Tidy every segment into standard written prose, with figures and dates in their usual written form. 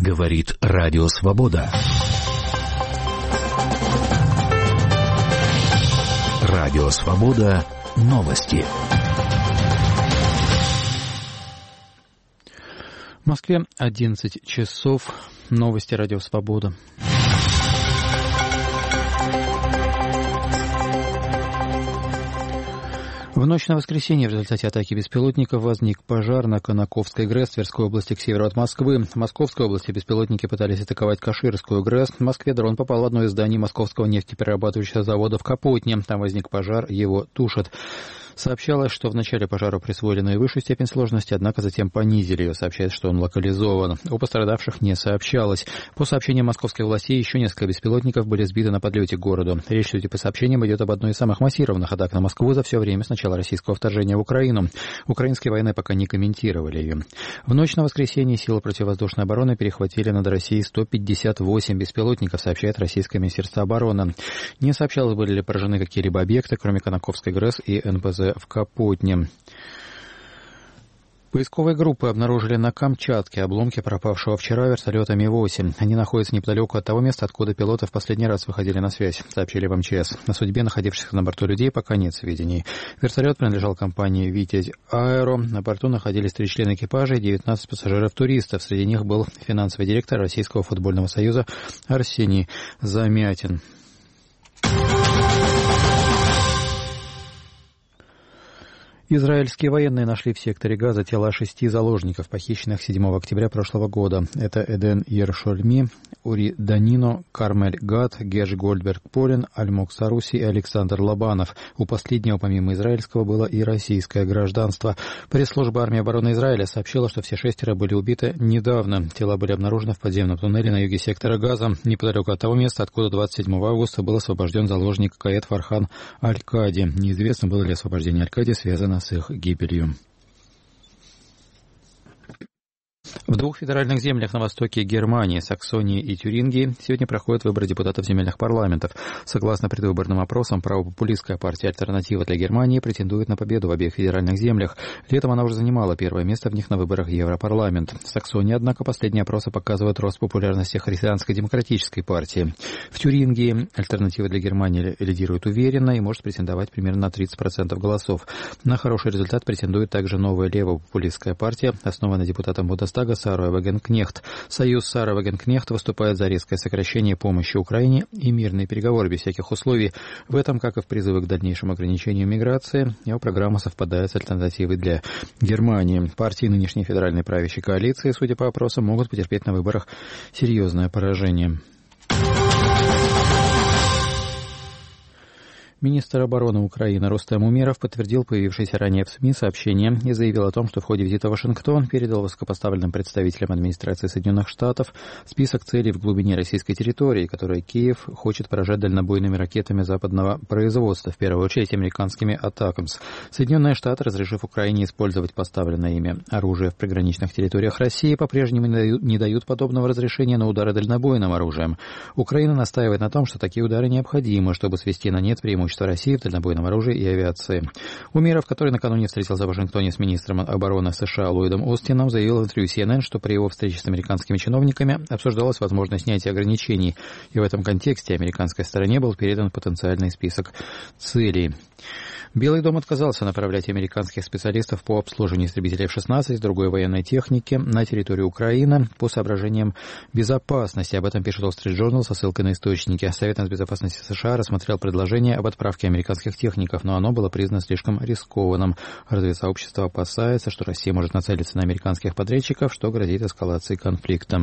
Говорит Радио Свобода. Радио Свобода. Новости. В Москве 11 часов. Новости Радио Свобода. В ночь на воскресенье в результате атаки беспилотников возник пожар на Конаковской ГРЭС Тверской области к северу от Москвы. В Московской области беспилотники пытались атаковать Каширскую ГРЭС. В Москве дрон попал в одно из зданий Московского нефтеперерабатывающего завода в Капотне. Там возник пожар, его тушат. Сообщалось, что в начале пожару присвоили наивысшую степень сложности, однако затем понизили ее. Сообщается, что он локализован. О пострадавших не сообщалось. По сообщениям московских властей, еще несколько беспилотников были сбиты на подлете к городу. Речь, судя по сообщениям, идет об одной из самых массированных атак на Москву за все время с начала российского вторжения в Украину. Украинские военные пока не комментировали ее. В ночь на воскресенье силы противовоздушной обороны перехватили над Россией 158 беспилотников, сообщает Российское Министерство обороны. Не сообщалось, были ли поражены какие-либо объекты, кроме Конаковской ГРЭС и НПЗ в Капотне. Поисковые группы обнаружили на Камчатке обломки пропавшего вчера вертолета Ми-8. Они находятся неподалеку от того места, откуда пилоты в последний раз выходили на связь, сообщили в МЧС. О судьбе находившихся на борту людей пока нет сведений. Вертолет принадлежал компании «Витязь Аэро». На борту находились 3 члена экипажа и 19 пассажиров-туристов. Среди них был финансовый директор Российского футбольного союза Арсений Замятин. Израильские военные нашли в секторе Газа тела 6 заложников, похищенных 7 октября прошлого года. Это Эден Ершольми, Ури Данино, Кармель Гад, Геш Гольдберг-Полин, Альмок Саруси и Александр Лобанов. У последнего, помимо израильского, было и российское гражданство. Пресс-служба армии обороны Израиля сообщила, что все 6 были убиты недавно. Тела были обнаружены в подземном туннеле на юге сектора Газа, неподалеку от того места, откуда 27 августа был освобожден заложник Каэд Фархан Аль-Кади. Неизвестно, было ли освобождение Аль-Кади связано с их гибелью. В 2 федеральных землях на востоке Германии, Саксонии и Тюрингии, сегодня проходят выборы депутатов земельных парламентов. Согласно предвыборным опросам, правопопулистская партия «Альтернатива для Германии» претендует на победу в обеих федеральных землях. Летом она уже занимала первое место в них на выборах в Европарламент. В Саксонии, однако, последние опросы показывают рост популярности христианской демократической партии. В Тюрингии «Альтернатива для Германии» лидирует уверенно и может претендовать примерно на 30% голосов. На хороший результат претендует также новая левопопулистская партия, основанная депутатом Бундестага Сарой Вагенкнехт. Союз Сары Вагенкнехт выступает за резкое сокращение помощи Украине и мирные переговоры без всяких условий. В этом, как и в призыве к дальнейшему ограничению миграции, его программа совпадает с альтернативой для Германии. Партии нынешней федеральной правящей коалиции, судя по опросам, могут потерпеть на выборах серьезное поражение. Министр обороны Украины Рустем Умеров подтвердил появившееся ранее в СМИ сообщение и заявил о том, что в ходе визита в Вашингтон передал высокопоставленным представителям администрации Соединенных Штатов список целей в глубине российской территории, которые Киев хочет поражать дальнобойными ракетами западного производства, в первую очередь американскими «Атакамс». Соединенные Штаты, разрешив Украине использовать поставленное ими оружие в приграничных территориях России, по-прежнему не дают подобного разрешения на удары дальнобойным оружием. Украина настаивает на том, что такие удары необходимы, чтобы свести на нет преимущество России в дальнобойном оружии и авиации. Умеров, который накануне встретился в Вашингтоне с министром обороны США Ллойдом Остином, заявил в интервью CNN, что при его встрече с американскими чиновниками обсуждалась возможность снятия ограничений, и в этом контексте американской стороне был передан потенциальный список целей. Белый дом отказался направлять американских специалистов по обслуживанию истребителей F-16 и другой военной техники на территорию Украины по соображениям безопасности. Об этом пишет Wall Street Journal со ссылкой на источники. Совет безопасности США рассмотрел предложение об отправке американских техников, но оно было признано слишком рискованным. Разведсообщество опасается, что Россия может нацелиться на американских подрядчиков, что грозит эскалацией конфликта.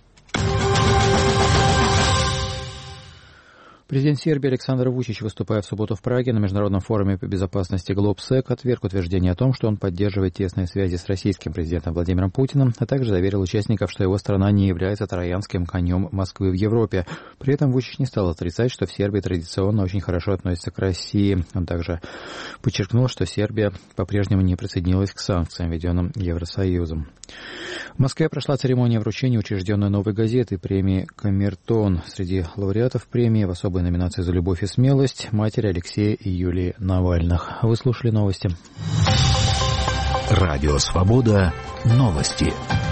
Президент Сербии Александр Вучич, выступая в субботу в Праге на Международном форуме по безопасности Глобсек, отверг утверждение о том, что он поддерживает тесные связи с российским президентом Владимиром Путиным, а также заверил участников, что его страна не является троянским конем Москвы в Европе. При этом Вучич не стал отрицать, что в Сербии традиционно очень хорошо относятся к России. Он также подчеркнул, что Сербия по-прежнему не присоединилась к санкциям, введенным Евросоюзом. В Москве прошла церемония вручения учрежденной новой газеты премии «Камертон». Среди лауреатов премии в особой номинации «За любовь и смелость» матери Алексея и Юлии Навальных. Вы слушали новости. Радио «Свобода». Новости.